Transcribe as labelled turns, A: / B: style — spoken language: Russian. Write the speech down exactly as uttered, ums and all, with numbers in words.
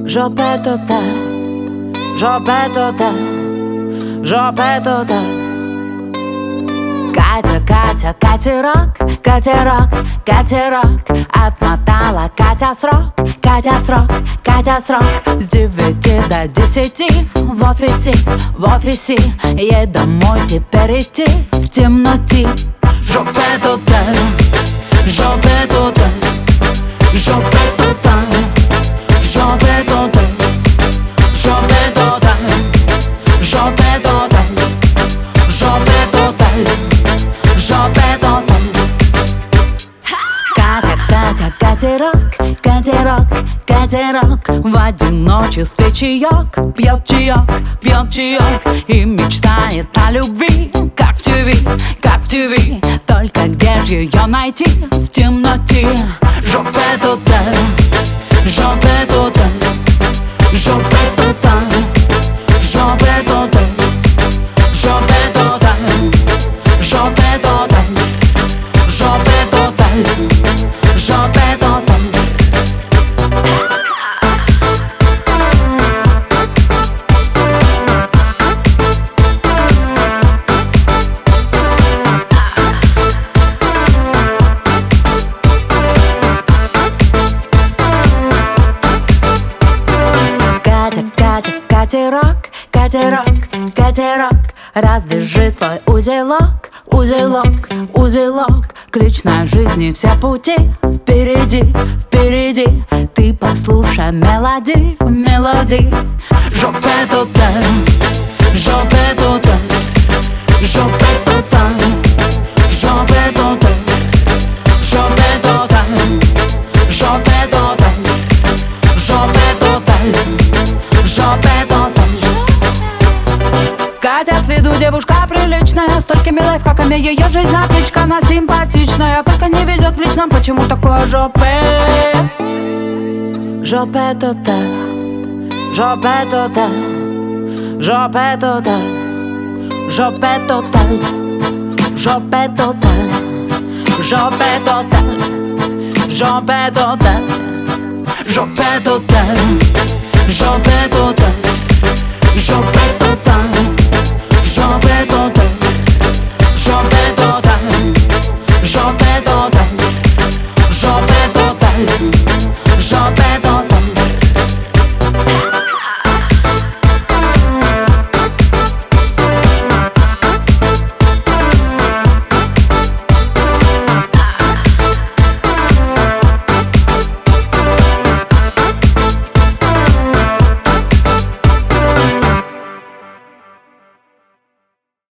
A: Жопе тоталь, жопе тоталь, жопе тоталь. Катя, Катя, катерок, катерок, катерок. Отмотала Катя срок, Катя срок, Катя срок. С девяти до десяти в офисе, в офисе. Ей домой теперь идти в темноте. Жопе тоталь, жопе тоталь, жопе тоталь, жопе тоталь, жопе тоталь, жопе тоталь, жопе тоталь, жопе тоталь. Катя, Катя, катерок, катерок, катерок. В одиночестве чаек, пьет чаек, пьет чаек. И мечтает о любви, как в ТВ, как в ТВ. Только где же ее найти в темноте? Жопе тоталь, жопе тоталь, жопе тоталь, жопе тоталь, жопе тоталь, жопе тоталь, жопе тоталь, жопе тоталь. Катерок, катерок, катерок. Развяжи свой узелок, узелок, узелок. К личной жизни все пути впереди, впереди. Ты послушай мелодии, мелодии. Жопе тоталь, жопе тоталь, жопе тоталь, жопе тоталь, жопе тоталь, жопе тоталь, жопе тоталь, жопе тоталь. Катя с виду девушка приличная, столькими лайфхаками ее жизнь отличка. Она симпатичная, только не везет в личном. Почему такое жопе? Жопе тоталь, жопе тоталь, жопе тоталь, жопе тоталь, жопе тоталь, жопе тоталь, жопе тоталь, жопе тоталь, жопе тоталь, жопе